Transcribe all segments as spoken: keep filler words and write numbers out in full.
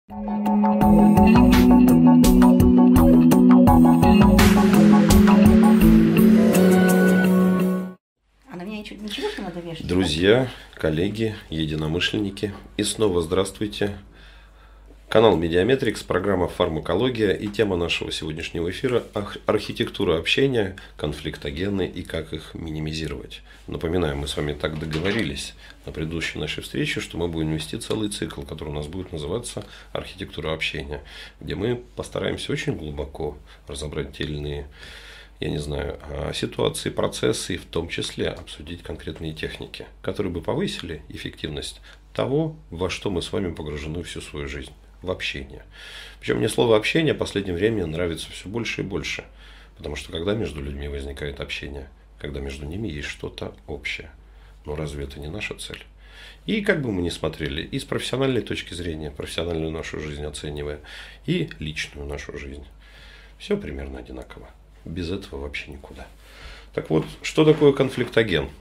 Друзья, коллеги, единомышленники, и снова здравствуйте. Канал Медиаметрикс, программа «Фармакология» и тема нашего сегодняшнего эфира – архитектура общения, конфликтогены и как их минимизировать. Напоминаю, мы с вами так договорились на предыдущей нашей встрече, что мы будем вести целый цикл, который у нас будет называться «Архитектура общения», где мы постараемся очень глубоко разобрать те или иные, я не знаю, ситуации, процессы и в том числе обсудить конкретные техники, которые бы повысили эффективность того, во что мы с вами погружены всю свою жизнь. В общение. Причем мне слово общение в последнее время нравится все больше и больше. Потому что когда между людьми возникает общение, когда между ними есть что-то общее. Но разве это не наша цель? И как бы мы ни смотрели, и с профессиональной точки зрения, профессиональную нашу жизнь оценивая, и личную нашу жизнь, все примерно одинаково. Без этого вообще никуда. Так вот, что такое конфликтоген?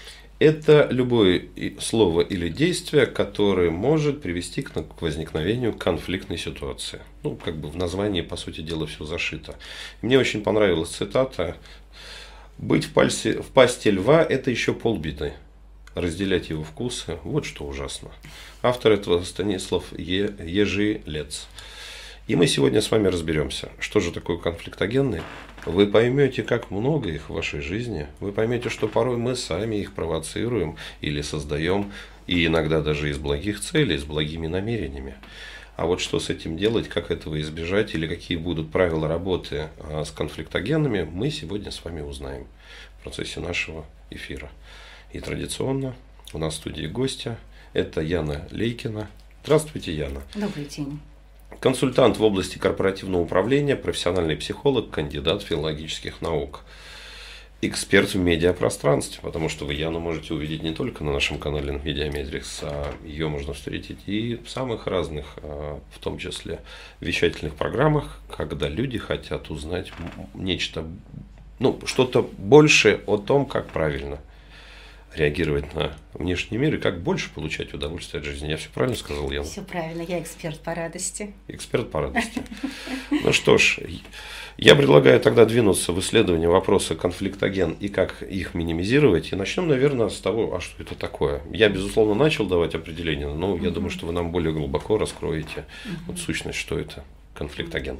Это любое слово или действие, которое может привести к возникновению конфликтной ситуации. Ну, как бы в названии, по сути дела, все зашито. Мне очень понравилась цитата: «Быть в, пальце, в пасти льва – это еще полбеды. Разделять его вкусы – вот что ужасно». Автор этого Станислав е, Ежелец. И мы сегодня с вами разберемся, что же такое конфликтогенный. Вы поймете, как много их в вашей жизни. Вы поймете, что порой мы сами их провоцируем или создаем, и иногда даже из благих целей, с благими намерениями. А вот что с этим делать, как этого избежать, или какие будут правила работы с конфликтогенами, мы сегодня с вами узнаем в процессе нашего эфира. И традиционно у нас в студии гостья. Это Яна Лейкина. Здравствуйте, Яна. Добрый день. Консультант в области корпоративного управления, профессиональный психолог, кандидат филологических наук. Эксперт в медиапространстве, потому что вы Яну можете увидеть не только на нашем канале Медиаметрикс, а ее можно встретить и в самых разных, в том числе вещательных программах, когда люди хотят узнать нечто, ну, что-то большее о том, как правильно реагировать на внешний мир и как больше получать удовольствие от жизни. Я все правильно сказал, Яна? Все правильно, я эксперт по радости. Эксперт по радости. Ну что ж, я предлагаю тогда двинуться в исследование вопроса конфликтоген и как их минимизировать. И начнем, наверное, с того, а что это такое. Я, безусловно, начал давать определение, но я думаю, что вы нам более глубоко раскроете вот сущность, что это конфликтоген.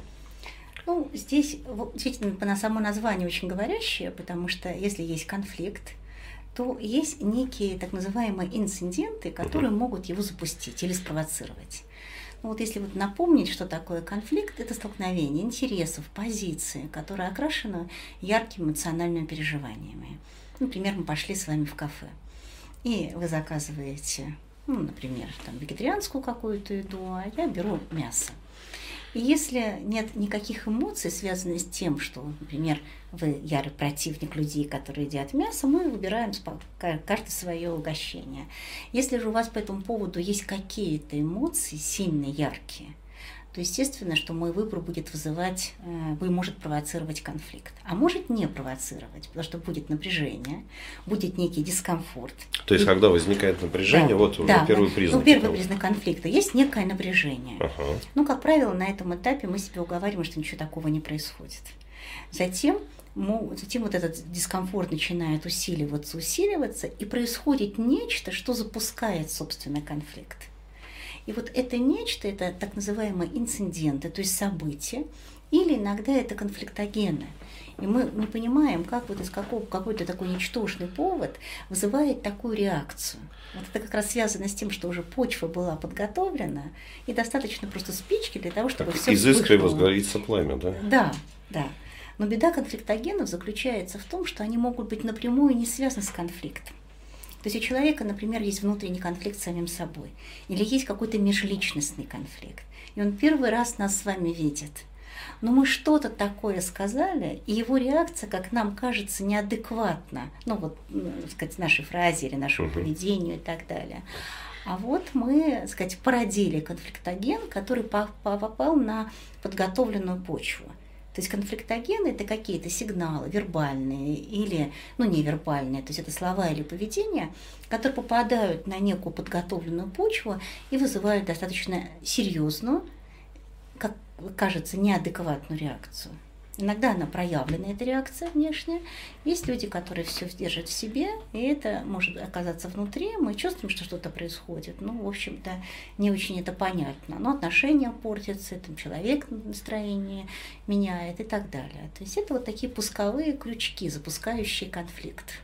Ну, здесь действительно само название очень говорящее, потому что если есть конфликт, то есть некие так называемые инциденты, которые uh-huh. могут его запустить или спровоцировать. Ну, вот если вот напомнить, что такое конфликт, это столкновение интересов, позиции, которое окрашено яркими эмоциональными переживаниями. Например, мы пошли с вами в кафе, и вы заказываете, ну, например, там, вегетарианскую какую-то еду, а я беру мясо. И если нет никаких эмоций, связанных с тем, что, например, вы ярый противник людей, которые едят мясо, мы выбираем каждое свое угощение. Если же у вас по этому поводу есть какие-то эмоции сильные, яркие, то естественно, что мой выбор будет вызывать, вы может провоцировать конфликт, а может не провоцировать, потому что будет напряжение, будет некий дискомфорт. То есть, и, когда возникает напряжение, да, вот уже да, первый признак. Ну, первый признак конфликта. Есть некое напряжение. Ага. Ну, как правило, на этом этапе мы себе уговариваем, что ничего такого не происходит. Затем, затем вот этот дискомфорт начинает усиливаться, усиливаться, и происходит нечто, что запускает, собственно, конфликт. И вот это нечто, это так называемые инциденты, то есть события, или иногда это конфликтогены. И мы не понимаем, как вот из какого, какой-то такой ничтожный повод вызывает такую реакцию. Вот это как раз связано с тем, что уже почва была подготовлена, и достаточно просто спички для того, чтобы так все из искры возгорится пламя, да? Да, да. Но беда конфликтогенов заключается в том, что они могут быть напрямую не связаны с конфликтом. То есть у человека, например, есть внутренний конфликт с самим собой, или есть какой-то межличностный конфликт, и он первый раз нас с вами видит. Но мы что-то такое сказали, и его реакция, как нам кажется, неадекватна, ну вот, ну, сказать, нашей фразе или нашему uh-huh. поведению и так далее. А вот мы, так сказать, породили конфликтоген, который попал на подготовленную почву. То есть конфликтогены – это какие-то сигналы вербальные или, ну, невербальные, то есть это слова или поведение, которые попадают на некую подготовленную почву и вызывают достаточно серьезную как кажется, неадекватную реакцию. Иногда она проявлена, эта реакция внешняя. Есть люди, которые все держат в себе, и это может оказаться внутри. Мы чувствуем, что что-то происходит. Ну, в общем-то, не очень это понятно. Но отношения портятся, там, человек настроение меняет и так далее. То есть это вот такие пусковые крючки, запускающие конфликт.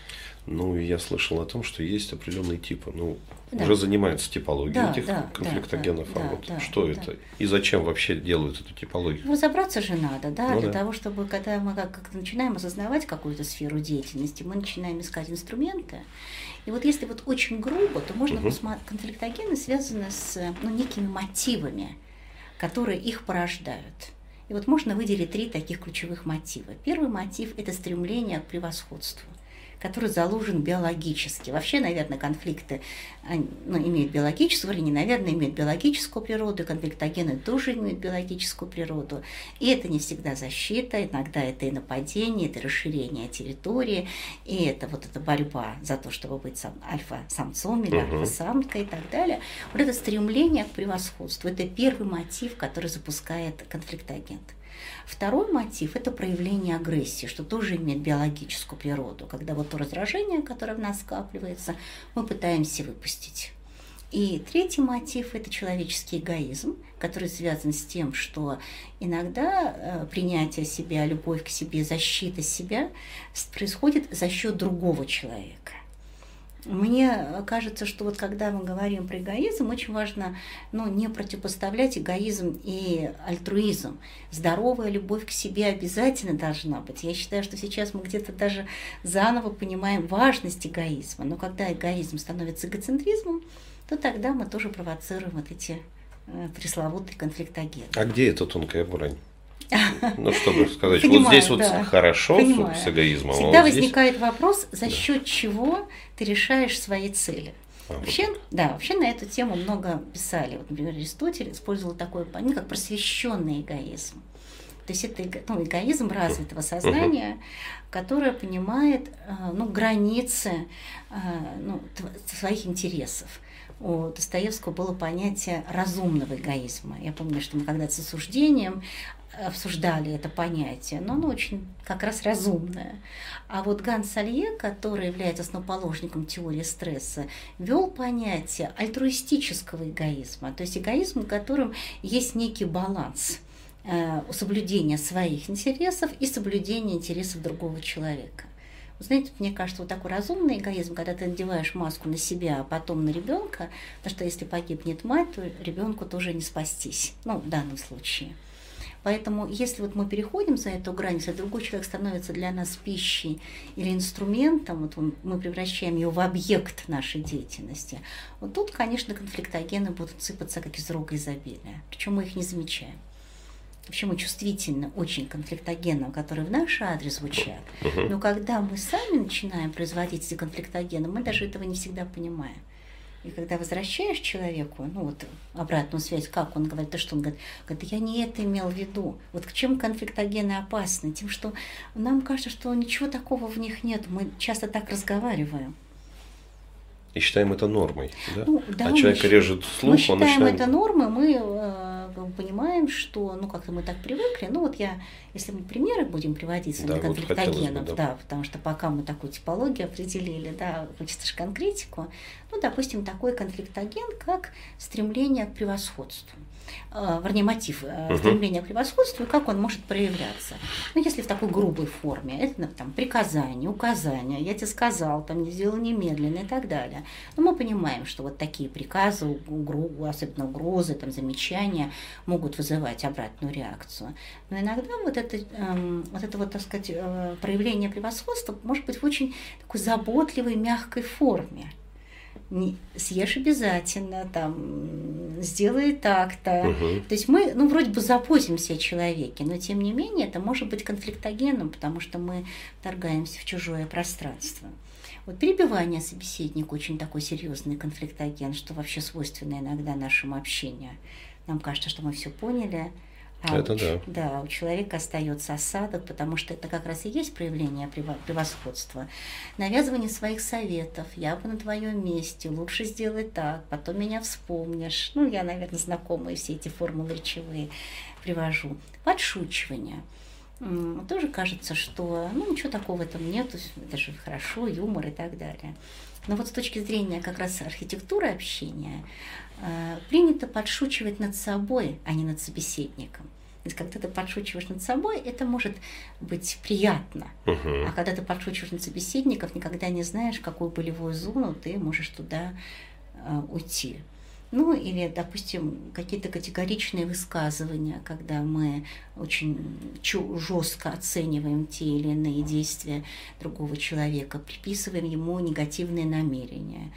Ну, я слышал о том, что есть определенные типы. Ну, да. уже занимаются типологией да, этих да, конфликтогенов. Да, а вот да, что да. это? И зачем вообще делают эту типологию? Разобраться же надо, да, ну, для да. того, чтобы, когда мы как-то начинаем осознавать какую-то сферу деятельности, мы начинаем искать инструменты. И вот если вот очень грубо, то можно угу. посмотреть, конфликтогены связаны с ну, некими мотивами, которые их порождают. И вот можно выделить три таких ключевых мотива. Первый мотив – это стремление к превосходству, который заложен биологически. Вообще, наверное, конфликты ну, имеют биологическую, или не, наверное, имеют биологическую природу, конфликтогены тоже имеют биологическую природу. И это не всегда защита, иногда это и нападение, это расширение территории, и это вот эта борьба за то, чтобы быть сам, альфа-самцом или uh-huh. альфа-самкой и так далее. Вот это стремление к превосходству – это первый мотив, который запускает конфликтоген. Второй мотив – это проявление агрессии, что тоже имеет биологическую природу, когда вот то раздражение, которое в нас скапливается, мы пытаемся выпустить. И третий мотив – это человеческий эгоизм, который связан с тем, что иногда э, принятие себя, любовь к себе, защита себя происходит за счет другого человека. Мне кажется, что вот когда мы говорим про эгоизм, очень важно ну, не противопоставлять эгоизм и альтруизм. Здоровая любовь к себе обязательно должна быть. Я считаю, что сейчас мы где-то даже заново понимаем важность эгоизма. Но когда эгоизм становится эгоцентризмом, то тогда мы тоже провоцируем вот эти э, пресловутые конфликтогены. А где эта тонкая грань? Ну, чтобы сказать, Понимаю, вот здесь вот да. хорошо Понимаю. с эгоизмом. Всегда а вот возникает здесь... вопрос, за да. счет чего ты решаешь свои цели. А, вообще, вот. да, вообще на эту тему много писали. Вот, например, Аристотель использовал такое понятие, как просвещенный эгоизм. То есть это ну, эгоизм развитого сознания, uh-huh. которое понимает ну, границы ну, своих интересов. У Достоевского было понятие разумного эгоизма. Я помню, что мы когда-то с осуждением обсуждали это понятие, но оно очень как раз разумное. А вот Ганс Салье, который является основоположником теории стресса, ввел понятие альтруистического эгоизма, то есть эгоизм, в котором есть некий баланс э, соблюдения своих интересов и соблюдения интересов другого человека. Вы знаете, мне кажется, вот такой разумный эгоизм, когда ты надеваешь маску на себя, а потом на ребенка, потому что если погибнет мать, то ребенку тоже не спастись, ну, в данном случае. Поэтому, если вот мы переходим за эту грань, если другой человек становится для нас пищей или инструментом, вот мы превращаем его в объект нашей деятельности, вот тут, конечно, конфликтогены будут сыпаться как из рога изобилия, причем мы их не замечаем. Вообще мы чувствительны очень конфликтогенам, которые в наш адрес звучат, но когда мы сами начинаем производить эти конфликтогены, мы даже этого не всегда понимаем. И когда возвращаешь человеку, ну вот обратную связь, как он говорит, то что он говорит, говорит, я не это имел в виду. Вот к чем конфликтогены опасны? Тем, что нам кажется, что ничего такого в них нет. Мы часто так разговариваем. И считаем это нормой, да? Ну, да, а человек мы, режет слух, мы считаем он начинает... это нормой, мы э, понимаем, что, ну, как-то мы так привыкли. Ну, вот я, если мы примеры будем приводить с да, конфликтогенов, вот да. да, потому что пока мы такую типологию определили, да, хочется же конкретику, ну, допустим, такой конфликтоген, как стремление к превосходству. Вернее, мотив uh-huh. стремления к превосходству и как он может проявляться. Ну, если в такой грубой форме, это там приказание, указание, я тебе сказал, там не сделал немедленно и так далее. Но мы понимаем, что вот такие приказы, угрозы, особенно угрозы, там, замечания могут вызывать обратную реакцию. Но иногда вот это, эм, вот это вот, так сказать, э, проявление превосходства может быть в очень такой заботливой, мягкой форме. Не, съешь обязательно, там, сделай так-то. Угу. То есть мы, ну, вроде бы заботимся о человеке, но тем не менее это может быть конфликтогенным, потому что мы вторгаемся в чужое пространство. Вот перебивание собеседника очень такой серьезный конфликтоген, что вообще свойственно иногда нашему общению. Нам кажется, что мы все поняли, А Это у, да. Да, у человека остается осадок, потому что это как раз и есть проявление превосходства. Навязывание своих советов. Я бы на твоем месте, лучше сделать так, потом меня вспомнишь. Ну, я, наверное, знакомые все эти формулы речевые привожу. Подшучивание. Тоже кажется, что ну ничего такого в этом нет, это же хорошо, юмор и так далее. Но вот с точки зрения как раз архитектуры общения э, принято подшучивать над собой, а не над собеседником. То есть, когда ты подшучиваешь над собой, это может быть приятно. Uh-huh. А когда ты подшучиваешь над собеседником, никогда не знаешь, в какую болевую зону ты можешь туда э, уйти. Ну, или, допустим, какие-то категоричные высказывания, когда мы очень жестко оцениваем те или иные действия другого человека, приписываем ему негативные намерения.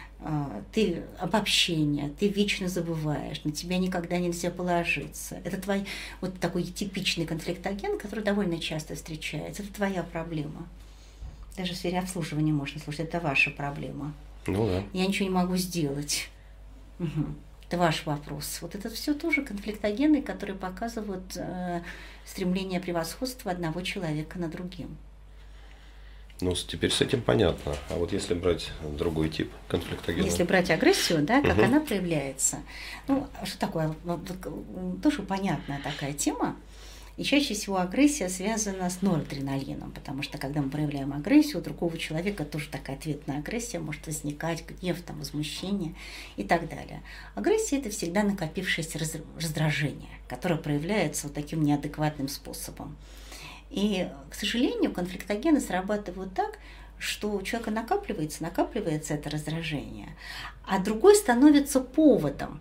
Ты обобщение, ты вечно забываешь, на тебя никогда нельзя положиться. Это твой вот такой типичный конфликтоген, который довольно часто встречается. Это твоя проблема. Даже в сфере обслуживания можно слушать, это ваша проблема. Ну да. Я ничего не могу сделать. Угу. Это ваш вопрос. Вот это все тоже конфликтогены, которые показывают э, стремление превосходства одного человека над другим. Ну, теперь с этим понятно. А вот если брать другой тип конфликтогена? Если брать агрессию, да, как угу. она проявляется. Ну, что такое? Тоже понятная такая тема. И чаще всего агрессия связана с норадреналином, потому что когда мы проявляем агрессию, у другого человека тоже такая ответная агрессия может возникать, гнев, там, возмущение и так далее. Агрессия – это всегда накопившееся раздражение, которое проявляется вот таким неадекватным способом. И, к сожалению, конфликтогены срабатывают так, что у человека накапливается, накапливается это раздражение, а другой становится поводом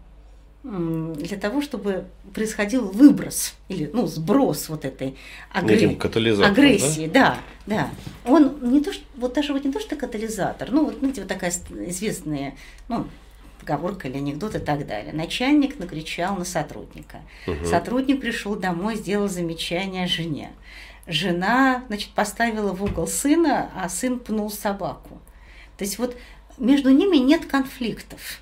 для того, чтобы происходил выброс или ну, сброс вот этой агре... агрессии. Да? да, да. Он не то, что, вот даже вот не то, что катализатор, ну вот знаете, вот такая известная, ну, поговорка или анекдот и так далее. Начальник накричал на сотрудника. Угу. Сотрудник пришел домой, сделал замечание жене. Жена, значит, поставила в угол сына, а сын пнул собаку. То есть вот между ними нет конфликтов.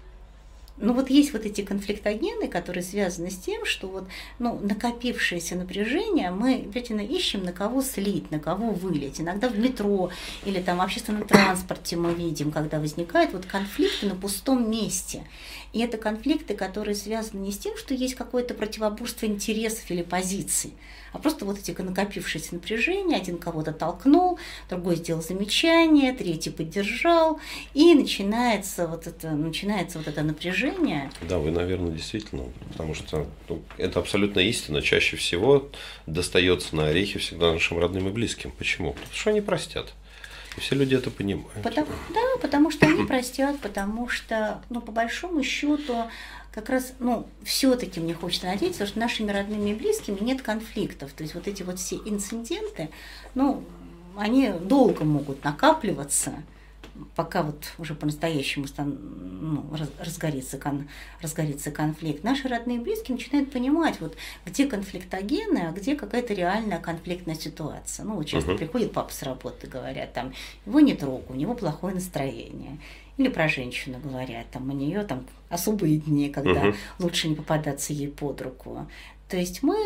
Ну вот есть вот эти конфликтогены, которые связаны с тем, что вот, ну, накопившееся напряжение мы обязательно ищем, на кого слить, на кого вылить. Иногда в метро или там в общественном транспорте мы видим, когда возникают вот конфликты на пустом месте. И это конфликты, которые связаны не с тем, что есть какое-то противоборство интересов или позиций, а просто вот эти накопившиеся напряжения, один кого-то толкнул, другой сделал замечание, третий поддержал, и начинается вот это, начинается вот это напряжение. Да, вы, наверное, действительно, потому что ну, это абсолютно истина. Чаще всего достается на орехи всегда нашим родным и близким. Почему? Потому что они простят. И все люди это понимают. Потому, да, потому что они простят, потому что, ну, по большому счету, как раз, ну, все-таки мне хочется надеяться, что нашими родными и близкими нет конфликтов. То есть вот эти вот все инциденты, ну, они долго могут накапливаться, пока вот уже по-настоящему ну, разгорится, кон, разгорится конфликт. Наши родные и близкие начинают понимать, вот, где конфликтогены, а где какая-то реальная конфликтная ситуация. Ну, вот часто uh-huh. приходит папа с работы, говорят, там, его не трогай, у него плохое настроение. Или про женщину говорят, там, у нее там особые дни, когда uh-huh. лучше не попадаться ей под руку. То есть мы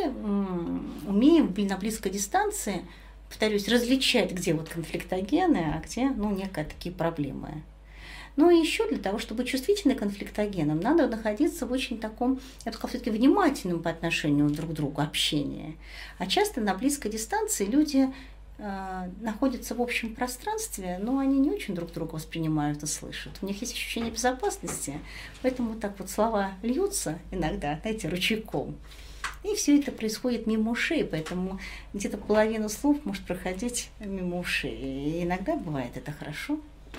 м- умеем на близкой дистанции, повторюсь, различать, где вот конфликтогены, а где, ну, некие такие проблемы. Ну и еще для того, чтобы быть чувствительным к конфликтогенам, надо находиться в очень таком, я бы сказала, все-таки внимательном по отношению друг к другу общении. А часто на близкой дистанции люди э, находятся в общем пространстве, но они не очень друг друга воспринимают и слышат. У них есть ощущение безопасности, поэтому так вот слова льются иногда, знаете, ручейком. И все это происходит мимо ушей, поэтому где-то половина слов может проходить мимо ушей. И иногда бывает это хорошо.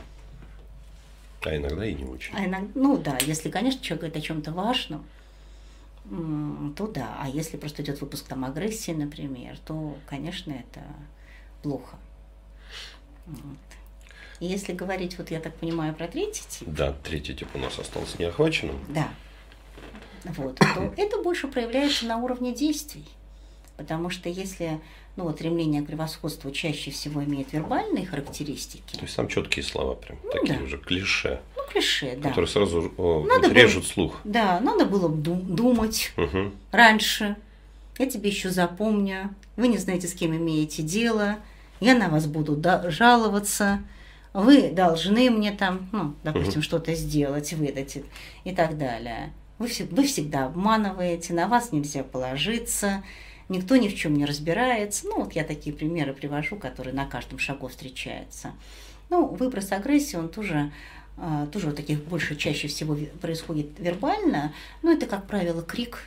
А иногда и не очень. А иногда, ну да, если, конечно, человек говорит о чем-то важном, то да. А если просто идет выпуск там агрессии, например, то, конечно, это плохо. Вот. И если говорить, вот я так понимаю, про третий тип. Да, третий тип у нас остался неохваченным. Да. Вот, то это больше проявляется на уровне действий. Потому что если ну, вот, стремление к превосходству чаще всего имеет вербальные характеристики. То есть там четкие слова, прям ну, такие да. уже клише. Ну, клише, да. Которые сразу о, надо режут было, слух. Да, надо было дум- думать угу. раньше. я тебе еще запомню, вы не знаете, с кем имеете дело, я на вас буду жаловаться, вы должны мне там, ну, допустим, uh-huh. что-то сделать, выдать и так далее. Вы, вы всегда обманываете, на вас нельзя положиться, никто ни в чем не разбирается. Ну, вот я такие примеры привожу, которые на каждом шагу встречаются. Ну, выброс агрессии, он тоже, тоже вот таких больше, чаще всего происходит вербально, но это, как правило, крик,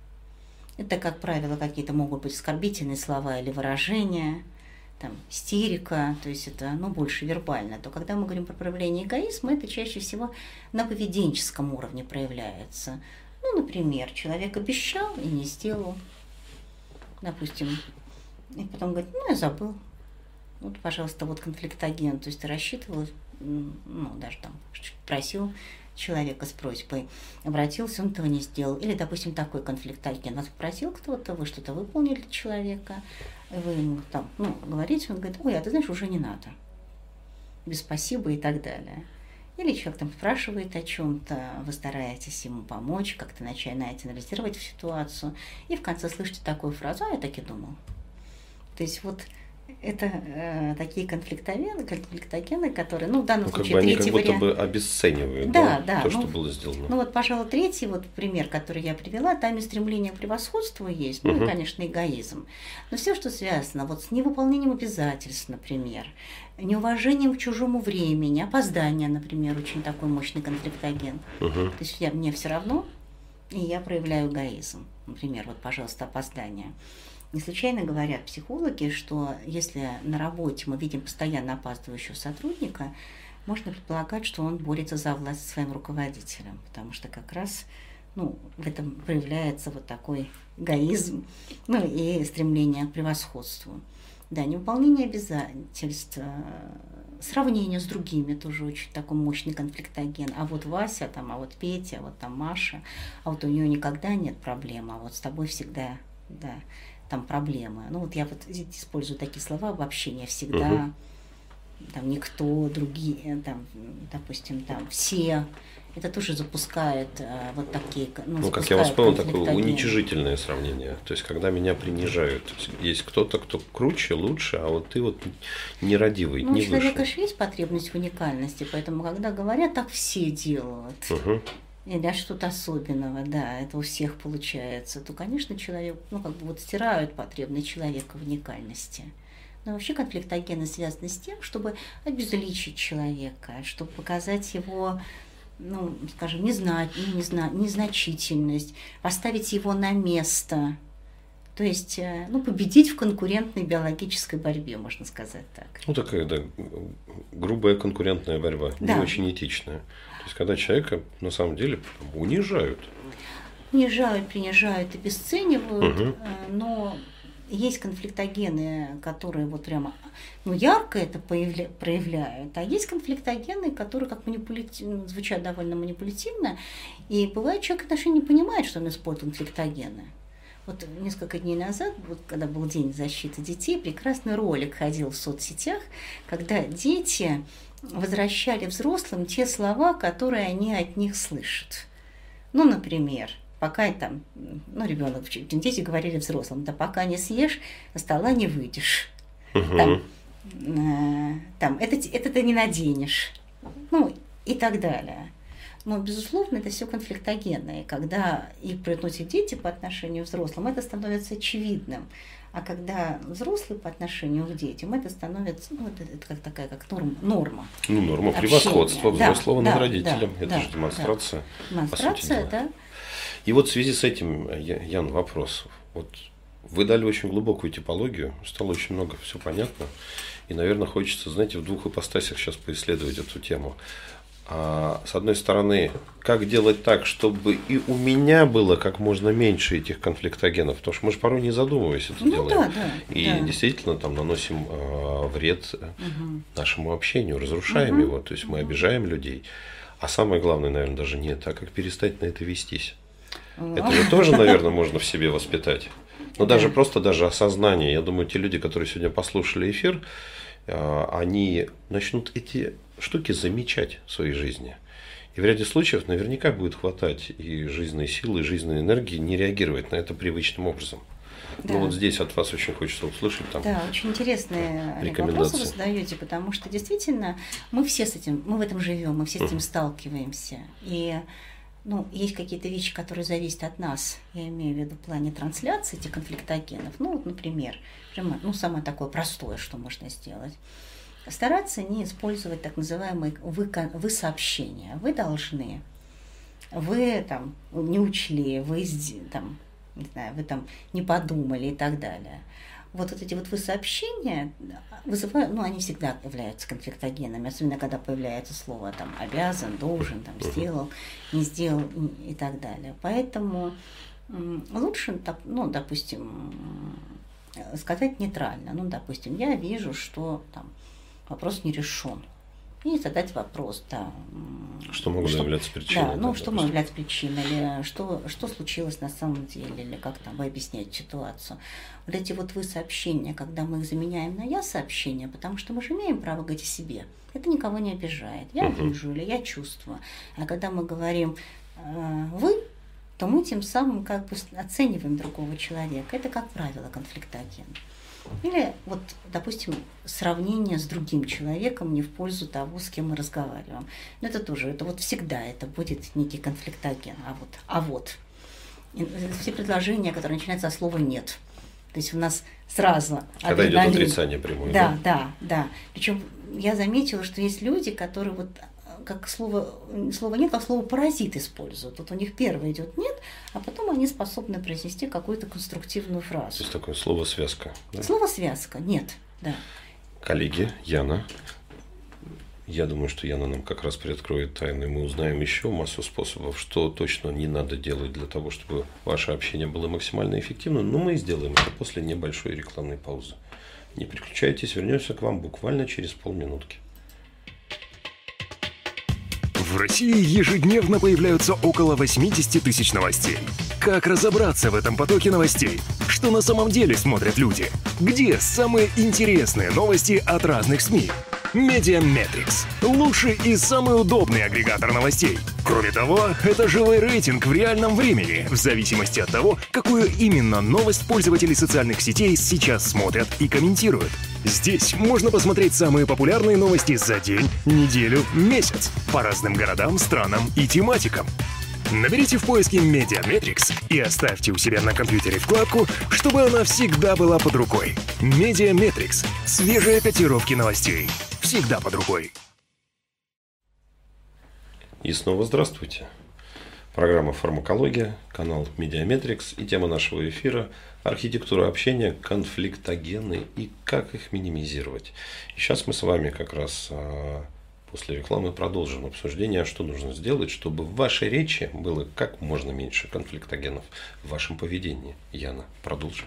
это, как правило, какие-то могут быть оскорбительные слова или выражения, там, истерика, то есть это, ну, больше вербально. То когда мы говорим про проявление эгоизма, это чаще всего на поведенческом уровне проявляется. Ну, например, человек обещал и не сделал, допустим, и потом говорит, ну, я забыл. Вот, пожалуйста, вот конфликтоген, то есть ты рассчитывал, ну, даже там просил человека с просьбой, обратился, он этого не сделал. Или, допустим, такой конфликтоген, вас попросил кто-то, вы что-то выполнили для человека, вы ему там, ну, говорите, он говорит, ой, а ты знаешь, уже не надо, без спасибо и так далее. Или человек там спрашивает о чем-то, вы стараетесь ему помочь, как-то начинаете анализировать ситуацию, и в конце слышите такую фразу, а я так и думал. То есть вот это э, такие конфликтогены, конфликтогены, которые, ну, в данном ну, случае, как бы они третий как будто вариант... бы обесценивают, да, да, да, то, ну, что было сделано. Ну вот, пожалуй, третий вот пример, который я привела, там и стремление к превосходству есть, ну, uh-huh. и, конечно, эгоизм. Но все, что связано вот с невыполнением обязательств, например, неуважением к чужому времени, опоздание, например, очень такой мощный конфликтоген. Uh-huh. То есть я, мне все равно, и я проявляю эгоизм. Например, вот, пожалуйста, опоздание. Не случайно говорят психологи, что если на работе мы видим постоянно опаздывающего сотрудника, можно предполагать, что он борется за власть со своим руководителем, потому что как раз, ну, в этом проявляется вот такой эгоизм, ну, и стремление к превосходству. Да, невыполнение обязательств, сравнение с другими тоже очень такой мощный конфликтоген. А вот Вася, там, а вот Петя, а вот там Маша, а вот у нее никогда нет проблем, а вот с тобой всегда, да, там проблемы. Ну вот я вот использую такие слова, обобщение всегда, uh-huh. там никто, другие, там, допустим, там все. Это тоже запускает э, вот такие, ну, ну как я вас понял, такое уничижительное сравнение. То есть, когда меня принижают. Есть кто-то, кто круче, лучше, а вот ты вот нерадивый, ну, не выше. У человека выше. же есть потребность в уникальности, поэтому, когда говорят, так все делают. Uh-huh. Или а что-то особенного, да, это у всех получается, то, конечно, человек, ну, как бы вот стирают потребность человека в уникальности. Но вообще конфликтогены связаны с тем, чтобы обезличить человека, чтобы показать его, ну, скажем, незна... незна... незначительность, поставить его на место. То есть, ну, победить в конкурентной биологической борьбе, можно сказать так. Ну, такая, да, грубая конкурентная борьба, да. Не очень этичная. То есть, когда человека на самом деле унижают. Унижают, принижают, обесценивают, угу. но есть конфликтогены, которые вот прямо, ну, ярко это появля... проявляют, а есть конфликтогены, которые как манипулятивно, звучат довольно манипулятивно, и бывает, человек даже не понимает, что он использует конфликтогены. Вот несколько дней назад, вот, когда был День защиты детей, прекрасный ролик ходил в соцсетях, когда дети возвращали взрослым те слова, которые они от них слышат. Ну, например, пока там, ну, ребенок, дети говорили взрослым, да пока не съешь, на стола не выйдешь. Uh-huh. Там, э, там это, это ты не наденешь. Ну, и так далее. Но, безусловно, это все конфликтогенное. Когда их произносят дети по отношению к взрослым, это становится очевидным. А когда взрослые по отношению к детям, это становится, ну, это, это как такая, как норма. норма ну, норма превосходства взрослого да, над да, родителем. Да, это да, же демонстрация. Да. Демонстрация, да. И вот в связи с этим, Ян, вопрос. Вот вы дали очень глубокую типологию, стало очень много, все понятно. И, наверное, хочется, знаете, в двух ипостасях сейчас поисследовать эту тему. А, с одной стороны, как делать так, чтобы и у меня было как можно меньше этих конфликтогенов, потому что мы же порой не задумываясь это ну, делаем. Да, да, и да. действительно там наносим э, вред угу. нашему общению, разрушаем угу. его, то есть мы обижаем людей. А самое главное, наверное, даже не это, а как перестать на это вестись. Это же тоже, наверное, можно в себе воспитать. Но даже просто даже осознание. Я думаю, те люди, которые сегодня послушали эфир, они начнут эти штуки замечать в своей жизни. И в ряде случаев наверняка будет хватать и жизненной силы, и жизненной энергии не реагировать на это привычным образом. Да. Но вот здесь от вас очень хочется услышать там. Да, очень интересные вопросы вы задаете, потому что действительно мы все с этим, мы в этом живем, мы все с этим uh-huh. сталкиваемся. И ну, есть какие-то вещи, которые зависят от нас, я имею в виду в плане трансляции этих конфликтогенов. Ну, вот, например, прямо, ну, самое такое простое, что можно сделать. Стараться не использовать так называемые вы, вы сообщения. Вы должны, вы там не учли, вы там, не знаю, вы там не подумали и так далее. Вот, вот эти вот вы сообщения вызывают, ну, они всегда являются конфликтогенами, особенно когда появляется слово там обязан, должен, там сделал, не сделал и так далее. Поэтому лучше, ну, допустим, сказать нейтрально. Ну, допустим, я вижу, что там вопрос не решен. И задать вопрос, да. Что могло являться причиной? Да, ну, да, что могло являться причиной, или что, что случилось на самом деле, или как там вы объясняете ситуацию. Вот эти вот вы сообщения, когда мы их заменяем на я сообщения, потому что мы же имеем право говорить о себе. Это никого не обижает. Я uh-huh. вижу или я чувствую. А когда мы говорим э, вы, то мы тем самым как бы оцениваем другого человека. Это, как правило, конфликтоген. Или, вот, допустим, сравнение с другим человеком не в пользу того, с кем мы разговариваем. Но это тоже, это вот всегда это будет некий конфликтоген. А вот, а вот. И все предложения, которые начинаются со слова «нет». То есть у нас сразу... Когда идет отрицание прямое. Да, да, да. Причем я заметила, что есть люди, которые вот как слово, слово «нет», как слово «паразит» используют. Вот у них первое идет «нет», а потом они способны произнести какую-то конструктивную фразу. То есть такое слово-связка. Да? Слово-связка, «нет», да. Коллеги, Яна, я думаю, что Яна нам как раз приоткроет тайну, и мы узнаем еще массу способов, что точно не надо делать для того, чтобы ваше общение было максимально эффективным. Но мы сделаем это после небольшой рекламной паузы. Не переключайтесь, вернемся к вам буквально через полминутки. В России ежедневно появляются около восемьдесят тысяч новостей. Как разобраться в этом потоке новостей? Что на самом деле смотрят люди? Где самые интересные новости от разных СМИ? Медиаметрикс – лучший и самый удобный агрегатор новостей. Кроме того, это живой рейтинг в реальном времени, в зависимости от того, какую именно новость пользователи социальных сетей сейчас смотрят и комментируют. Здесь можно посмотреть самые популярные новости за день, неделю, месяц по разным городам, странам и тематикам. Наберите в поиске Медиаметрикс и оставьте у себя на компьютере вкладку, чтобы она всегда была под рукой. Медиаметрикс – свежие котировки новостей. Всегда под рукой. И снова здравствуйте. Программа «Фармакология», канал Медиаметрикс и тема нашего эфира – архитектура общения, конфликтогены и как их минимизировать. И сейчас мы с вами как раз после рекламы продолжим обсуждение, что нужно сделать, чтобы в вашей речи было как можно меньше конфликтогенов в вашем поведении. Яна, продолжим.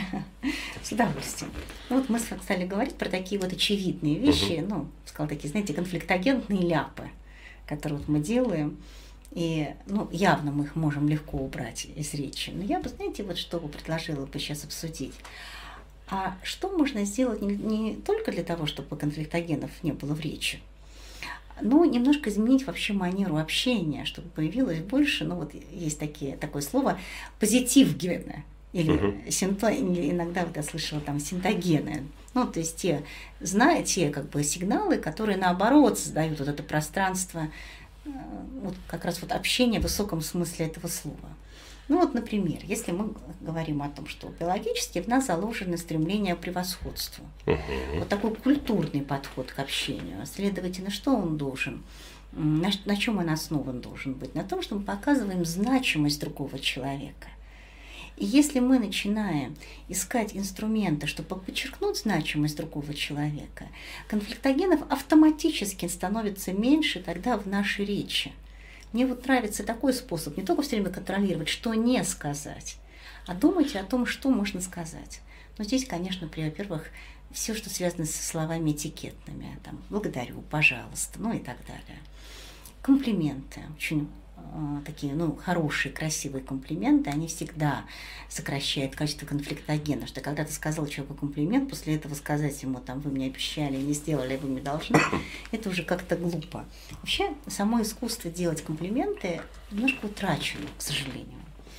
С удовольствием. Ну, вот мы с вами стали говорить про такие вот очевидные вещи, угу. ну, сказал, такие, знаете, конфликтогенные ляпы, которые вот мы делаем. И, ну, явно мы их можем легко убрать из речи. Но я бы, знаете, вот что бы предложила бы сейчас обсудить. А что можно сделать не, не только для того, чтобы конфликтогенов не было в речи, но немножко изменить вообще манеру общения, чтобы появилось больше, ну, вот есть такие, такое слово позитивгены. Или, uh-huh. синто, или иногда вот я слышала там синтогены. Ну, то есть те, знаете, как бы сигналы, которые наоборот создают вот это пространство, вот как раз вот общение в высоком смысле этого слова. Ну вот, например, если мы говорим о том, что биологически в нас заложено стремление к превосходству, uh-huh. вот такой культурный подход к общению, следовательно, что он должен, на, на чем он основан должен быть? На том, что мы показываем значимость другого человека. И если мы начинаем искать инструменты, чтобы подчеркнуть значимость другого человека, конфликтогенов автоматически становится меньше тогда в нашей речи. Мне вот нравится такой способ, не только все время контролировать, что не сказать, а думайте о том, что можно сказать. Но здесь, конечно, во-первых, все, что связано со словами этикетными, там, благодарю, пожалуйста, ну и так далее. Комплименты, очень такие, ну, хорошие, красивые комплименты, они всегда сокращают количество конфликтогена, что когда ты сказал человеку комплимент, после этого сказать ему, там, вы мне обещали, не сделали, вы мне должны, это уже как-то глупо. Вообще, само искусство делать комплименты немножко утрачено, к сожалению.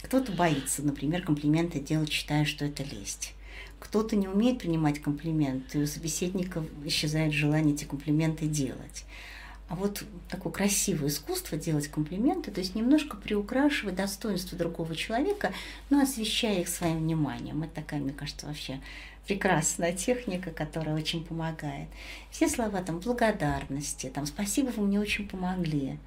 Кто-то боится, например, комплименты делать, считая, что это лесть. Кто-то не умеет принимать комплименты, и у собеседника исчезает желание эти комплименты делать. А вот такое красивое искусство делать комплименты, то есть немножко приукрашивать достоинство другого человека, но освещая их своим вниманием. Это такая, мне кажется, вообще прекрасная техника, которая очень помогает. Все слова там благодарности, там спасибо, вы мне очень помогли,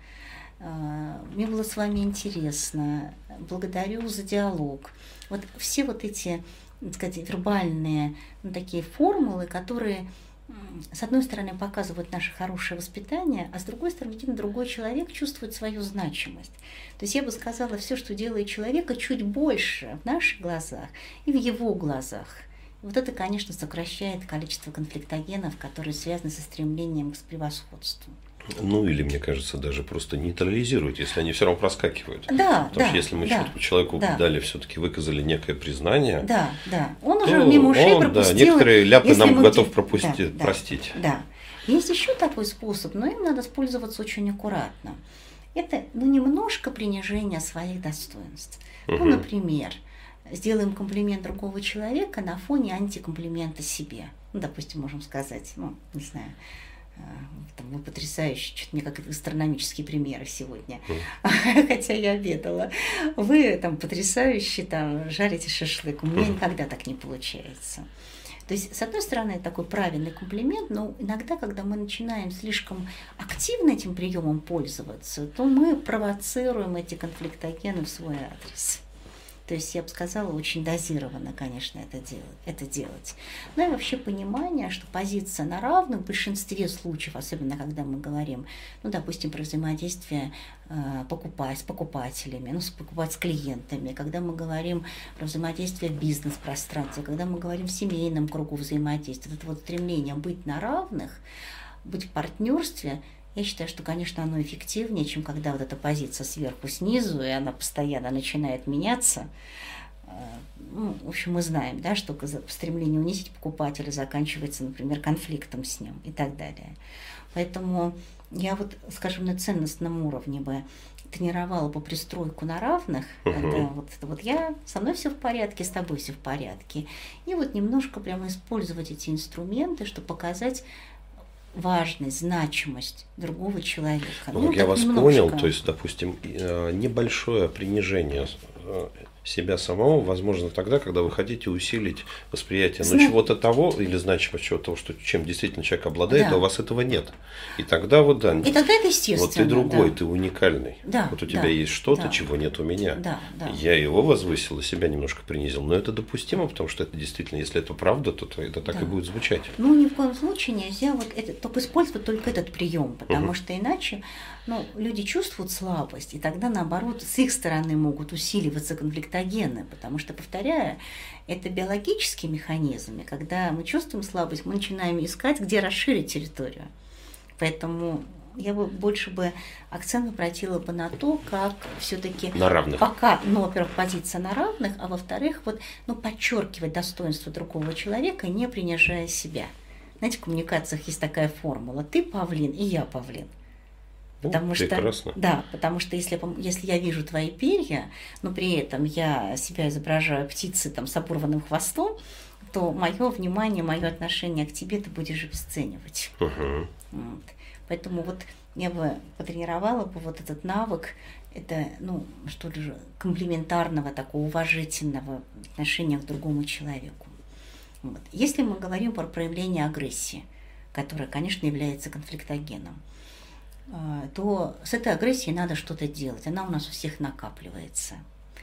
мне было с вами интересно, благодарю за диалог. Вот все вот эти, так сказать, вербальные, ну, такие формулы, которые, с одной стороны, показывают наше хорошее воспитание, а с другой стороны, видимо, другой человек чувствует свою значимость. То есть я бы сказала, все, что делает человека, чуть больше в наших глазах и в его глазах. И вот это, конечно, сокращает количество конфликтогенов, которые связаны со стремлением к превосходству. Ну, или, мне кажется, даже просто нейтрализируют, если они все равно проскакивают. Да, Потому да, что если мы да, человеку да. дали, все-таки выказали некое признание, да, да. Он уже мимо ушей он, пропустил. Да, некоторые ляпы нам мы... готов пропустить, да, простить. Да, да. Есть еще такой способ, но им надо пользоваться очень аккуратно. Это, ну, немножко принижение своих достоинств. Угу. Ну, например, сделаем комплимент другого человека на фоне антикомплимента себе. Ну, допустим, можем сказать, ну, не знаю, там, вы потрясающие, что-то мне как астрономические примеры сегодня, mm. хотя я обедала. Вы там потрясающие, там, жарите шашлык, у меня mm. никогда так не получается. То есть, с одной стороны, такой правильный комплимент, но иногда, когда мы начинаем слишком активно этим приемом пользоваться, то мы провоцируем эти конфликтогены в свой адрес. То есть, я бы сказала, очень дозированно, конечно, это делать. Это делать. Ну и вообще понимание, что позиция на равных в большинстве случаев, особенно когда мы говорим, ну, допустим, про взаимодействие э, покупать, с покупателями, ну, с, покупать с клиентами, когда мы говорим про взаимодействие в бизнес-пространстве, когда мы говорим в семейном кругу взаимодействия, это вот стремление быть на равных, быть в партнерстве, я считаю, что, конечно, оно эффективнее, чем когда вот эта позиция сверху снизу, и она постоянно начинает меняться. Ну, в общем, мы знаем, да, что стремление унизить покупателя заканчивается, например, конфликтом с ним и так далее. Поэтому я вот, скажем, на ценностном уровне бы тренировала по пристройку на равных, uh-huh. когда вот, вот я, со мной все в порядке, с тобой все в порядке. И вот немножко прямо использовать эти инструменты, чтобы показать важность, значимость другого человека. Ну, ну, я вас немножко. понял, то есть, допустим, небольшое принижение себя самого возможно тогда, когда вы хотите усилить восприятие ну, чего-то того или значимость чего-то того, что, чем действительно человек обладает, да. а у вас этого нет. И тогда вот да. И тогда это естественно. Вот ты другой, да. ты уникальный. Да, вот у тебя да, есть что-то, да. чего нет у меня. Да, да. Я его возвысил, и себя немножко принизил. Но это допустимо, потому что это действительно, если это правда, то это так да. и будет звучать. Ну, ни в коем случае нельзя вот это, только использовать только этот прием, потому угу. что иначе ну, люди чувствуют слабость, и тогда, наоборот, с их стороны могут усиливаться конфликтогены, потому что, повторяю, это биологические механизмы. Когда мы чувствуем слабость, мы начинаем искать, где расширить территорию. Поэтому я бы больше бы акцент обратила бы на то, как все-таки на равных. Пока, ну, во-первых, позиция на равных, а во-вторых, вот, ну, подчеркивать достоинство другого человека, не принижая себя. Знаете, в коммуникациях есть такая формула: ты павлин, и я павлин. Потому что, прекрасно. Да, потому что если, если я вижу твои перья, но при этом я себя изображаю птицей там, с оборванным хвостом, то мое внимание, мое отношение к тебе ты будешь обесценивать. Uh-huh. Вот. Поэтому вот я бы потренировала бы вот этот навык, это, ну, что ли, комплиментарного, такого уважительного отношения к другому человеку. Вот. Если мы говорим про проявление агрессии, которая, конечно, является конфликтогеном, то с этой агрессией надо что-то делать. Она у нас у всех накапливается.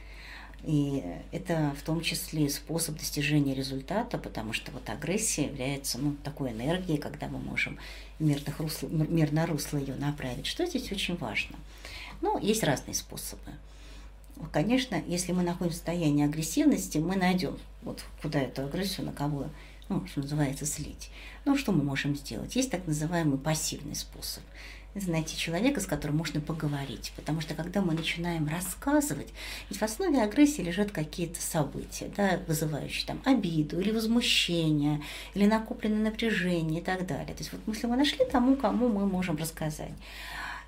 И это в том числе способ достижения результата, потому что вот агрессия является ну, такой энергией, когда мы можем мирно русло, мирно русло ее направить. Что здесь очень важно? Ну, есть разные способы. Конечно, если мы находимся в состоянии агрессивности, мы найдем, вот куда эту агрессию, на кого, ну, что называется, слить. Ну, что мы можем сделать? Есть так называемый пассивный способ. Знаете, человека, с которым можно поговорить. Потому что когда мы начинаем рассказывать, ведь в основе агрессии лежат какие-то события, да, вызывающие там обиду или возмущение, или накопленное напряжение и так далее. То есть вот если мы нашли тому, кому мы можем рассказать.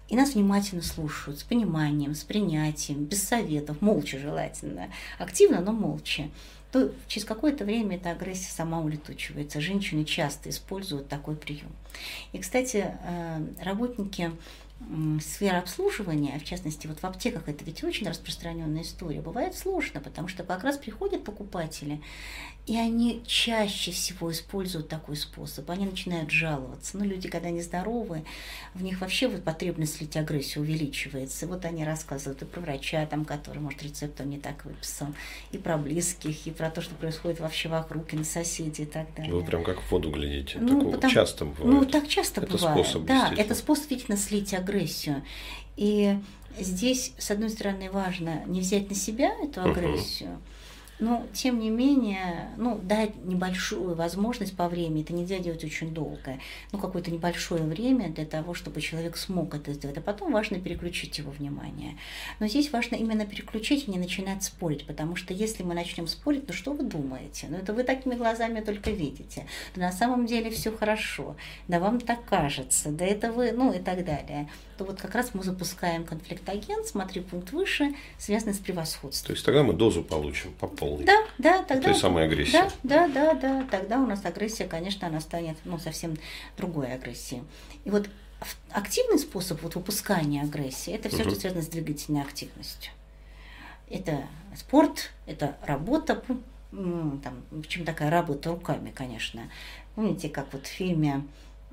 и нас внимательно слушают, с пониманием, с принятием, без советов, молча желательно, активно, но молча, то через какое-то время эта агрессия сама улетучивается. Женщины часто используют такой прием. И, кстати, работники сферы обслуживания, в частности, вот в аптеках это ведь очень распространенная история, бывает сложно, потому что как раз приходят покупатели, и они чаще всего используют такой способ. Они начинают жаловаться. Ну, люди, когда нездоровы, в них вообще вот потребность слить агрессию увеличивается. И вот они рассказывают и про врача, там, который, может, рецептом не так выписал, и про близких, и про то, что происходит вообще вокруг, и на соседей, и так далее. Вы прям как в воду глядите. Ну, Такого потому, часто бывает. Ну, так часто это бывает. Способ, да, это способ, видимо, слить агрессию. И здесь, с одной стороны, важно не взять на себя эту агрессию, uh-huh. но, тем не менее, ну, дать небольшую возможность по времени, это нельзя делать очень долго, ну, какое-то небольшое время для того, чтобы человек смог это сделать, а потом важно переключить его внимание. Но здесь важно именно переключить и не начинать спорить, потому что если мы начнем спорить, ну, что вы думаете? Ну, это вы такими глазами только видите. Да на самом деле все хорошо, да вам так кажется, да это вы, ну, и так далее. То вот как раз мы запускаем конфликтоген, смотри, пункт выше, связанный с превосходством. То есть тогда мы дозу получим по полной. Да, да, тогда. Той самой агрессии. Да, да, да, да. Тогда у нас агрессия, конечно, она станет, ну, совсем другой агрессией. И вот активный способ вот выпускания агрессии, это все, угу. что связано с двигательной активностью. Это спорт, это работа, там, причем такая работа руками, конечно. Помните, как вот в фильме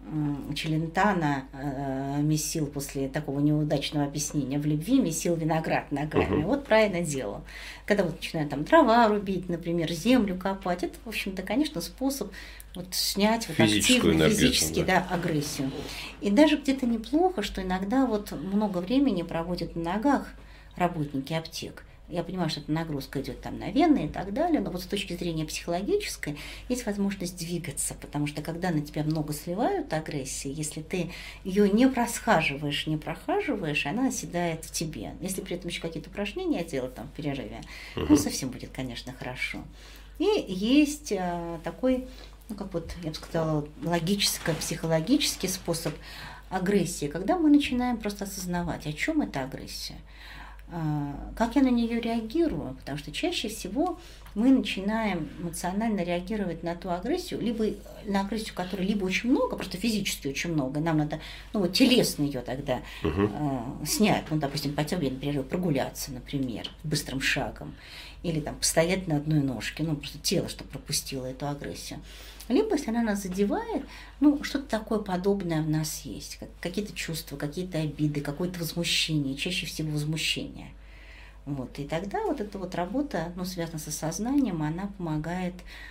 Челентано э, месил после такого неудачного объяснения в любви, месил виноград ногами. Uh-huh. Вот правильно делал. Когда вот начинают там трава рубить, например, землю копать, это, в общем-то, конечно, способ вот снять вот активную физически, да. Да, агрессию. И даже где-то неплохо, что иногда вот много времени проводят на ногах работники аптек. Я понимаю, что эта нагрузка идет там на вены и так далее, но вот с точки зрения психологической есть возможность двигаться, потому что когда на тебя много сливают агрессии, если ты ее не просхаживаешь, не прохаживаешь, она оседает в тебе. Если при этом еще какие-то упражнения делать там в перерыве, uh-huh. ну совсем будет, конечно, хорошо. И есть а, такой, ну как вот, я бы сказала, логический, психологический способ агрессии, когда мы начинаем просто осознавать, о чем эта агрессия. Как я на нее реагирую, потому что чаще всего мы начинаем эмоционально реагировать на ту агрессию, либо на агрессию, которой либо очень много, просто физически очень много, нам надо, ну вот телесно ее тогда uh-huh. э, снять, ну допустим, пойти, например, прогуляться, например, быстрым шагом, или там постоять на одной ножке, ну просто тело, чтобы пропустило эту агрессию. Либо, если она нас задевает, ну, что-то такое подобное в нас есть. Какие-то чувства, какие-то обиды, какое-то возмущение, чаще всего возмущение. Вот. И тогда вот эта вот работа, ну, связанная с осознанием, она помогает,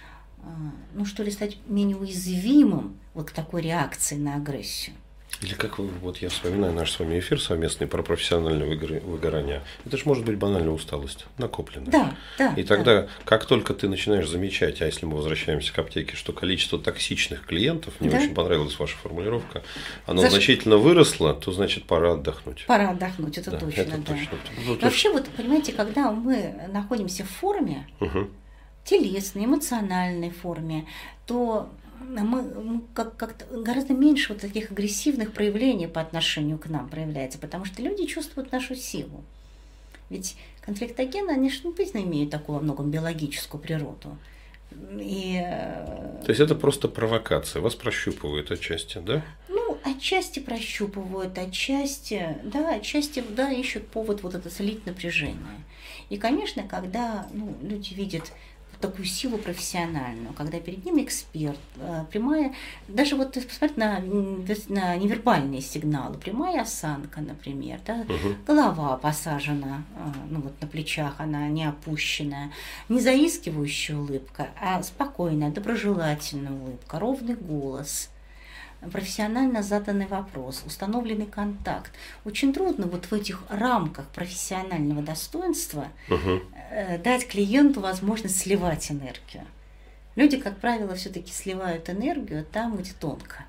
ну, что ли, стать менее уязвимым вот к такой реакции на агрессию. Или как вы, вот я вспоминаю наш с вами эфир совместный про профессиональное выгорание. Это же может быть банальная усталость, накопленная. Да, да. И тогда, да. как только ты начинаешь замечать, а если мы возвращаемся к аптеке, что количество токсичных клиентов, мне да. очень понравилась ваша формулировка, оно Заш... значительно выросло, то значит пора отдохнуть. Пора отдохнуть, это да, точно. Это да. точно. Ну, вообще, вот, понимаете, когда мы находимся в форме, угу. телесной, эмоциональной форме, то мы как, как гораздо меньше вот таких агрессивных проявлений по отношению к нам проявляется, потому что люди чувствуют нашу силу. Ведь конфликтогены, они же, ну, имеют такую во многом биологическую природу. И... То есть это просто провокация, вас прощупывают отчасти, да? Ну, отчасти прощупывают, отчасти, да, отчасти, да, ищут повод вот это слить напряжение. И, конечно, когда, ну, люди видят такую силу профессиональную, когда перед ним эксперт, прямая, даже вот посмотреть на, на невербальные сигналы, прямая осанка, например, да, угу. голова посажена, ну вот на плечах, она не опущенная, не заискивающая улыбка, а спокойная, доброжелательная улыбка, ровный голос, профессионально заданный вопрос, установленный контакт. Очень трудно вот в этих рамках профессионального достоинства угу. э, дать клиенту возможность сливать энергию. Люди, как правило, все-таки сливают энергию там, где тонко.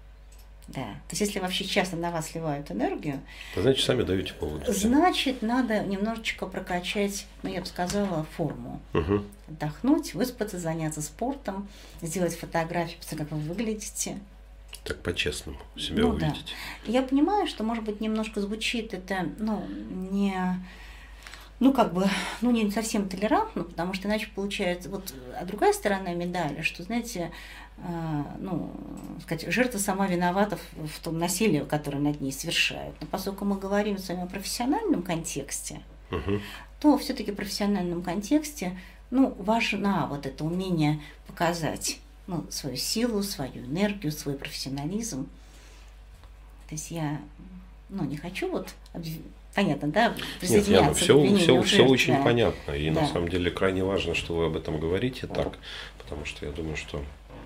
Да. То есть, если вообще часто на вас сливают энергию, то значит, сами даете повод. Значит, надо немножечко прокачать, ну, я бы сказала, форму. Угу. Отдохнуть, выспаться, заняться спортом, сделать фотографии, как вы выглядите. Так по-честному себя Ну, увидеть. Да. Я понимаю, что, может быть, немножко звучит это, ну, не, ну, как бы, ну, не совсем толерантно, потому что иначе получается, вот, а другая сторона медали, что, знаете, э, ну, сказать, жертва сама виновата в, в том насилии, которое над ней совершают. Но поскольку мы говорим с вами о профессиональном контексте, Угу. то все-таки в профессиональном контексте, ну, важно вот это умение показать, ну, свою силу, свою энергию, свой профессионализм. То есть я, ну, не хочу вот, обв- понятно, да, присоединяться Нет, Яна, к все, обвинению все, в все жертве. очень понятно. И Да. на самом деле крайне важно, что вы об этом говорите так, потому что я думаю, что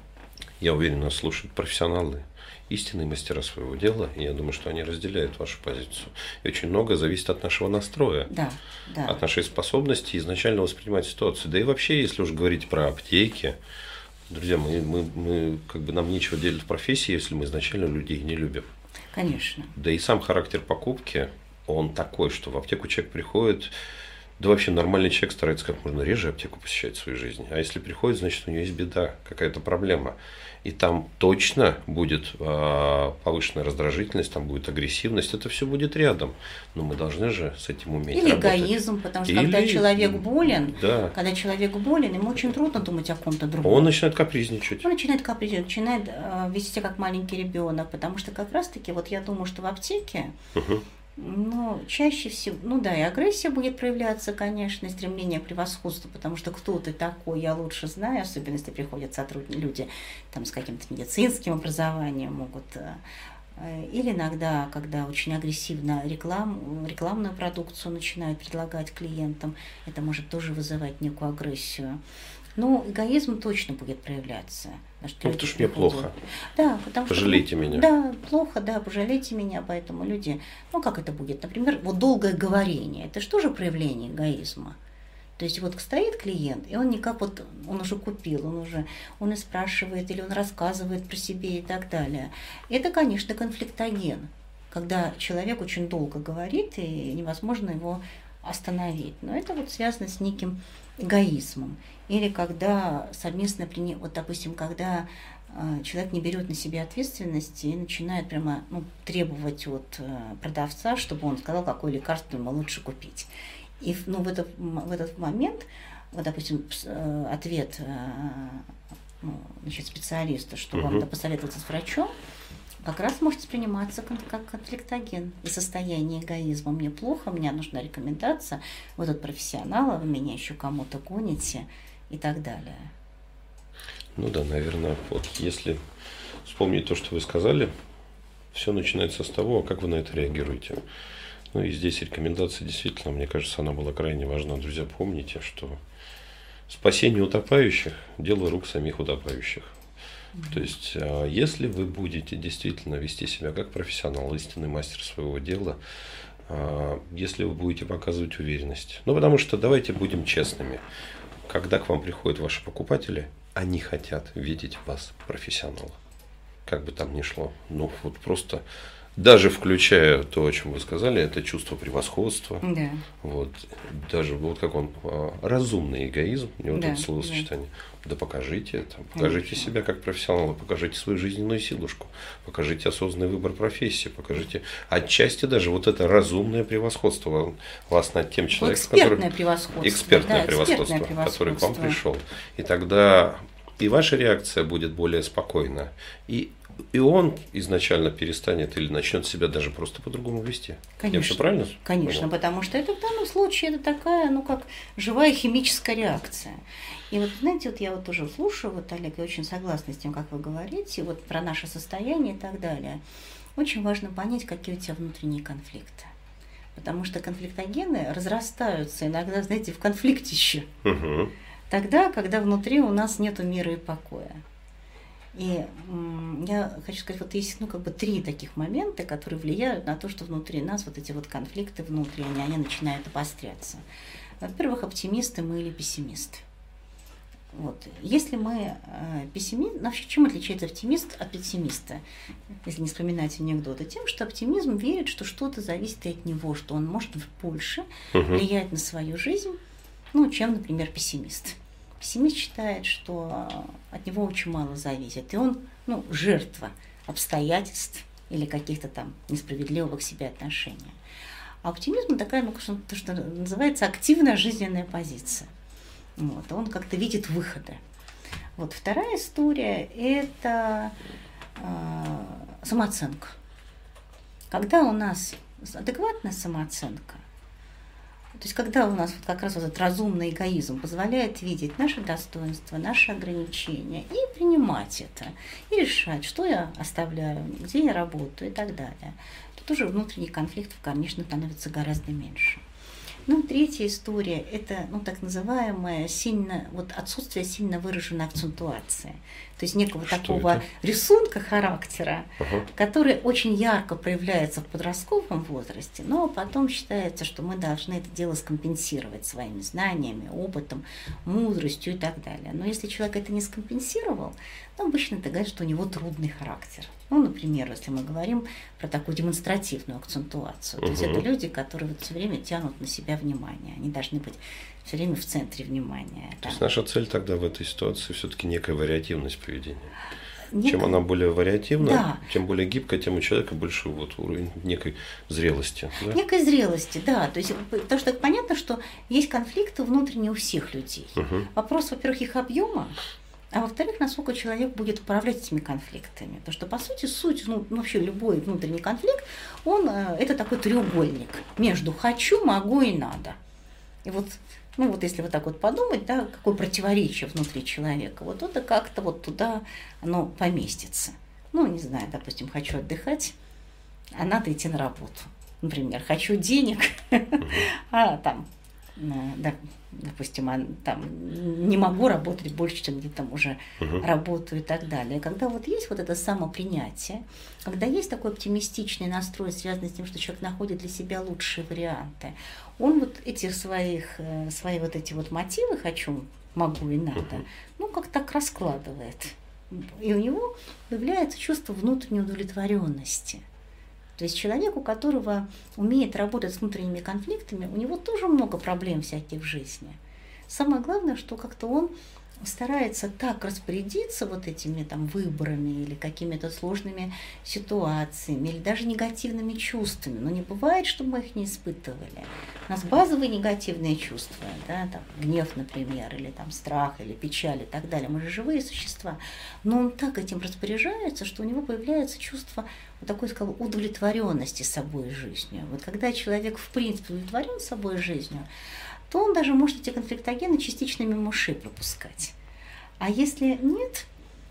я уверен, нас слушают профессионалы, истинные мастера своего дела, и я думаю, что они разделяют вашу позицию. И очень многое зависит от нашего настроя, Да, да. от нашей способности изначально воспринимать ситуацию. Да и вообще, если уж говорить про аптеки, друзья, мы, мы, мы как бы нам нечего делать в профессии, если мы изначально людей не любим. Конечно. Да и сам характер покупки, он такой, что в аптеку человек приходит, да вообще нормальный человек старается как можно реже аптеку посещать в своей жизни. А если приходит, значит у него есть беда, какая-то проблема. И там точно будет э, повышенная раздражительность, там будет агрессивность, это все будет рядом. Но мы должны же с этим уметь Или работать. эгоизм, потому что Или- когда человек болен, Да. когда человек болен, ему очень трудно думать о ком-то другом. Он начинает капризничать. Он начинает капризничать, начинает э, вести себя как маленький ребенок, потому что как раз-таки вот я думаю, что в аптеке, Угу. ну, чаще всего, ну да, и агрессия будет проявляться, конечно, и стремление к превосходству, потому что кто ты такой, я лучше знаю, особенно если приходят сотрудники, люди там с каким-то медицинским образованием могут. э, Или иногда, когда очень агрессивно реклам, рекламную продукцию начинают предлагать клиентам, это может тоже вызывать некую агрессию. Но эгоизм точно будет проявляться. потому что Ну, люди потому что мне приходят. плохо. Да, потому что... Пожалейте меня. Да, плохо, да, пожалейте меня, поэтому люди... Ну, как это будет? Например, вот долгое говорение. Это что же проявление эгоизма? То есть вот стоит клиент, и он никак вот, он уже купил, он уже, он и спрашивает, или он рассказывает про себя и так далее. Это, конечно, конфликтоген, когда человек очень долго говорит, и невозможно его остановить. Но это вот связано с неким эгоизмом. Или когда совместно, приня- вот, допустим, когда э, человек не берет на себя ответственности и начинает прямо ну, требовать от э, продавца, чтобы он сказал, какое лекарство ему лучше купить. И ну, в, этот, в этот момент, вот, допустим, пс- э, ответ э, ну, значит, специалиста, что вам Мгм. надо посоветоваться с врачом, как раз может восприниматься кон- как конфликтоген и состояние эгоизма. Мне плохо, мне нужна рекомендация, вы тут профессионалы, вы меня еще кому-то гоните и так далее. Ну да, наверное, вот если вспомнить то, что вы сказали, все начинается с того, как вы на это реагируете. Ну и здесь рекомендация действительно, мне кажется, она была крайне важна. Друзья, помните, что спасение утопающих – дело рук самих утопающих. То есть, а, если вы будете действительно вести себя как профессионал, истинный мастер своего дела, а, если вы будете показывать уверенность. Ну, потому что давайте будем честными. Когда к вам приходят ваши покупатели, они хотят видеть в вас профессионала. Как бы там ни шло. Ну, вот просто, даже включая то, о чем вы сказали, это чувство превосходства. Да. Вот, даже вот как он, а, разумный эгоизм, мне вот Да, это словосочетание. Да покажите это, покажите Конечно. себя как профессионала, покажите свою жизненную силушку, покажите осознанный выбор профессии, покажите отчасти даже вот это разумное превосходство вас над тем Ну, человеком, экспертное который... превосходство. Экспертное да, превосходство, экспертное который к вам превосходство. пришел. И тогда и ваша реакция будет более спокойна, и, и он изначально перестанет или начнет себя даже просто по-другому вести. Конечно. Я все правильно Конечно, понял? потому что это в данном случае это такая, ну как живая химическая реакция. И вот, знаете, вот я вот тоже слушаю, вот, Олег, я очень согласна с тем, как вы говорите, вот про наше состояние и так далее. Очень важно понять, какие у тебя внутренние конфликты. Потому что конфликтогены разрастаются иногда, знаете, в конфликтище. Мгм. Тогда, когда внутри у нас нет мира и покоя. И м, я хочу сказать, вот есть ну, как бы три таких момента, которые влияют на то, что внутри нас вот эти вот конфликты внутренние, они начинают обостряться. Во-первых, оптимисты мы или пессимисты. Вот. Если мы э, пессимист, вообще чем отличается оптимист от пессимиста, если не вспоминать анекдоты? Тем, что оптимизм верит, что что-то зависит и от него, что он может больше Мгм. влиять на свою жизнь, ну, чем, например, пессимист. Пессимист считает, что от него очень мало зависит, и он, ну, жертва обстоятельств или каких-то там несправедливого к себе отношения. А оптимизм такая, ну, что, то, что называется активная жизненная позиция. Вот, он как-то видит выходы. Вот вторая история – это э, самооценка. Когда у нас адекватная самооценка, то есть когда у нас вот как раз вот этот разумный эгоизм позволяет видеть наши достоинства, наши ограничения и принимать это, и решать, что я оставляю, где я работаю и так далее, то тоже внутренних конфликтов, конечно, становится гораздо меньше. Ну, третья история – это, ну, так называемое сильно, вот отсутствие сильно выраженной акцентуации. То есть некого что такого это? Рисунка характера, ага. который очень ярко проявляется в подростковом возрасте, но потом считается, что мы должны это дело скомпенсировать своими знаниями, опытом, мудростью и так далее. Но если человек это не скомпенсировал, то обычно это говорит, что у него трудный характер. Ну, например, если мы говорим про такую демонстративную акцентуацию, то угу. есть это люди, которые вот все время тянут на себя внимание, они должны быть все время в центре внимания. То есть наша цель тогда в этой ситуации все-таки некая вариативность поведения. Некая... Чем она более вариативна, да. тем более гибкая, тем у человека больше вот уровень некой зрелости. Да? Некой зрелости, да. То есть, потому что понятно, что есть конфликты внутренние у всех людей. Угу. Вопрос, во-первых, их объема. А во-вторых, насколько человек будет управлять этими конфликтами. Потому что, по сути, суть, ну, вообще любой внутренний конфликт, он, это такой треугольник между «хочу», «могу» и «надо». И вот, ну, вот если вот так вот подумать, да, какое противоречие внутри человека, вот это как-то вот туда оно поместится. Ну, не знаю, допустим, хочу отдыхать, а надо идти на работу. Например, хочу денег, а там... Да, допустим, там, не могу работать больше, чем где-то там уже uh-huh. работаю и так далее. Когда вот есть вот это самопринятие, когда есть такой оптимистичный настрой, связанный с тем, что человек находит для себя лучшие варианты, он вот эти своих, свои вот эти вот мотивы «хочу», «могу» и «надо», uh-huh. ну, как так раскладывает. И у него появляется чувство внутренней удовлетворенности. То есть человек, у которого умеет работать с внутренними конфликтами, у него тоже много проблем всяких в жизни. Самое главное, что как-то он старается так распорядиться вот этими там выборами или какими-то сложными ситуациями, или даже негативными чувствами. Но не бывает, чтобы мы их не испытывали. У нас базовые негативные чувства, да, там, гнев, например, или там, страх, или печаль и так далее. Мы же живые существа. Но он так этим распоряжается, что у него появляется чувство вот такой, сказал, удовлетворенности собой и жизнью. Вот когда человек в принципе удовлетворен собой и жизнью, то он даже может эти конфликтогены частично мимо ушей пропускать. А если нет,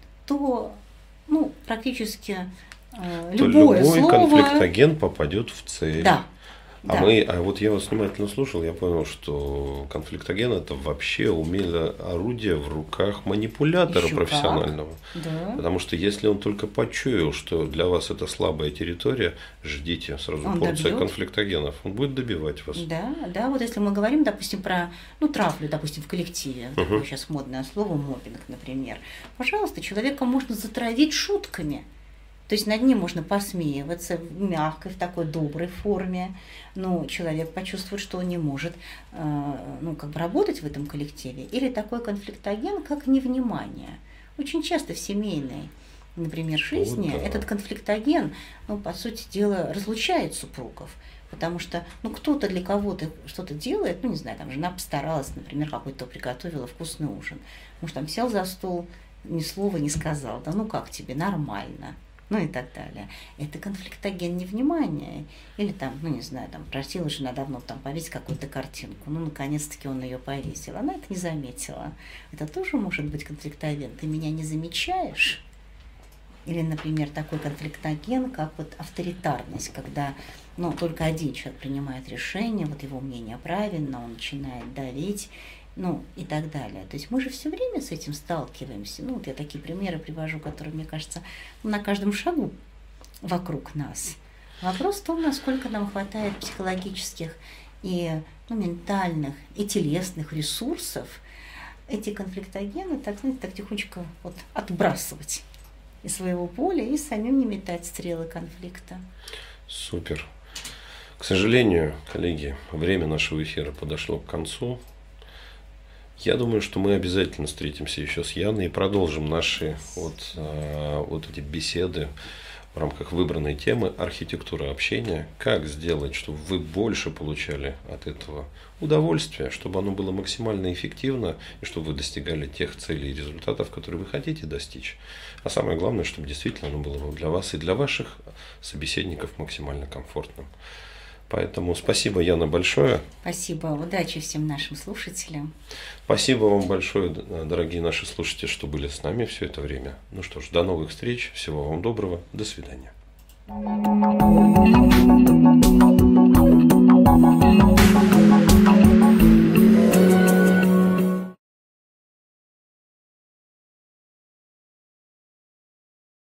то ну, практически э, то любое любой слово... конфликтоген попадет в цель. Да. А, да. мы, а вот я вас внимательно слушал, я понял, что конфликтоген – это вообще умелое орудие в руках манипулятора Еще профессионального. Да. Потому что если он только почуял, что для вас это слабая территория, ждите сразу он порция добьет. конфликтогенов. Он будет добивать вас. Да, да, вот если мы говорим, допустим, про ну, травлю, допустим, в коллективе, uh-huh. такое сейчас модное слово, моббинг, например. Пожалуйста, человека можно затравить шутками. То есть над ним можно посмеиваться в мягкой, в такой доброй форме, но человек почувствует, что он не может э, ну, как бы работать в этом коллективе. Или такой конфликтоген, как невнимание. Очень часто в семейной, например, жизни вот, да. этот конфликтоген, ну, по сути дела, разлучает супругов. Потому что ну, кто-то для кого-то что-то делает, ну, не знаю, там жена постаралась, например, какой-то приготовила вкусный ужин. Муж там сел за стол, ни слова не сказал, да ну как тебе, нормально. Ну и так далее. Это конфликтоген невнимания. Или там, ну не знаю, там просила жена давно там повесить какую-то картинку. Ну, наконец-таки он ее повесил. Она это не заметила. Это тоже может быть конфликтоген. Ты меня не замечаешь? Или, например, такой конфликтоген, как вот авторитарность, когда ну, только один человек принимает решение, вот его мнение правильно, он начинает давить. Ну и так далее. То есть мы же все время с этим сталкиваемся. Ну вот я такие примеры привожу, которые, мне кажется, на каждом шагу вокруг нас. Вопрос в том, насколько нам хватает психологических и ну, ментальных и телесных ресурсов эти конфликтогены так, знаете, так тихонечко вот отбрасывать из своего поля и самим не метать стрелы конфликта. Супер. К сожалению, коллеги, время нашего эфира подошло к концу. Я думаю, что мы обязательно встретимся еще с Яной и продолжим наши вот, вот эти беседы в рамках выбранной темы архитектура общения, как сделать, чтобы вы больше получали от этого удовольствия, чтобы оно было максимально эффективно и чтобы вы достигали тех целей и результатов, которые вы хотите достичь. А самое главное, чтобы действительно оно было для вас и для ваших собеседников максимально комфортным. Поэтому спасибо, Яна, большое. Спасибо. Удачи всем нашим слушателям. Спасибо вам большое, дорогие наши слушатели, что были с нами все это время. Ну что ж, до новых встреч. Всего вам доброго. До свидания.